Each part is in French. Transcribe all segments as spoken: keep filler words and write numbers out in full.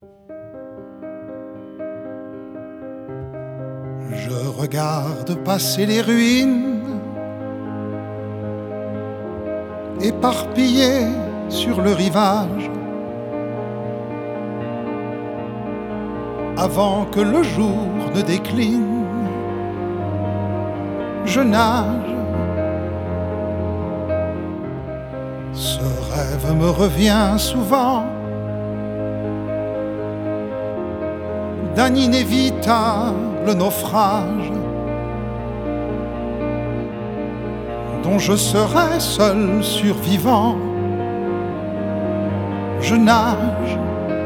Je regarde passer les ruines éparpillées sur le rivage avant que le jour ne décline. Je nage. Ce rêve me revient souvent d'un inévitable naufrage dont je serai seul survivant. Je nage,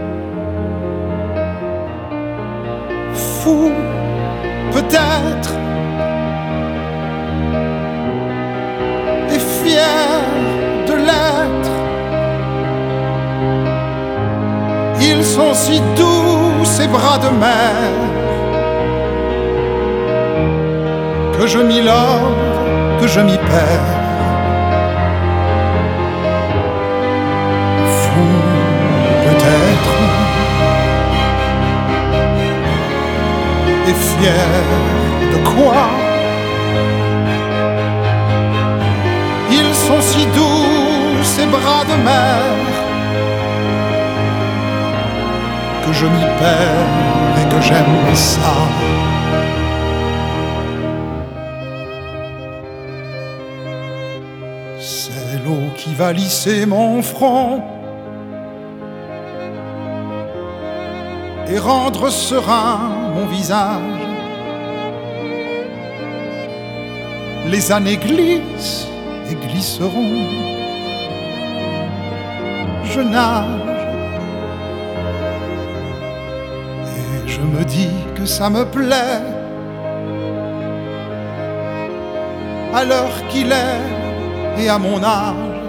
fou peut-être, et fier de l'être. Ils sont si doux, ces bras de mer, que je m'y love, que je m'y perds. Fou peut-être, et fier de quoi? Ils sont si doux, ces bras de mer, que je m'y perds et que j'aime ça. C'est l'eau qui va lisser mon front et rendre serein mon visage. Les années glissent et glisseront. Je nage et je me dis que ça me plaît à l'heure qu'il est et à mon âge,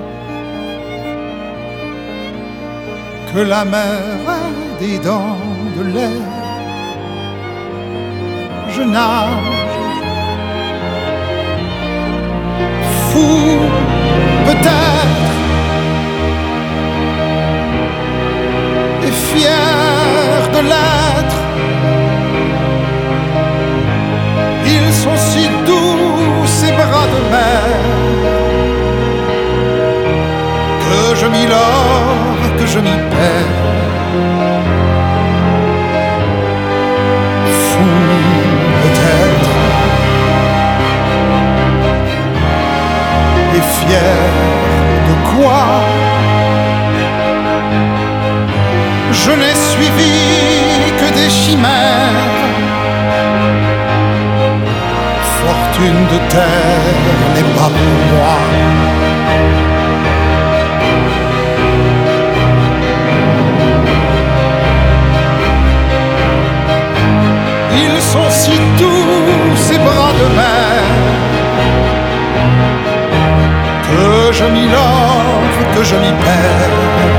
que la mer a des dents de lait. Je nage, fou peut-être, et fier de l'être. Ils sont si doux, ces bras de mer, que je m'y love, que je m'y perds. Fou peut-être, et fier de quoi? Je n'ai suivi que des chimères. Fortune de terre n'est pas pour moi. Ils sont si doux, ces bras de mer, que je m'y love, que je m'y perds.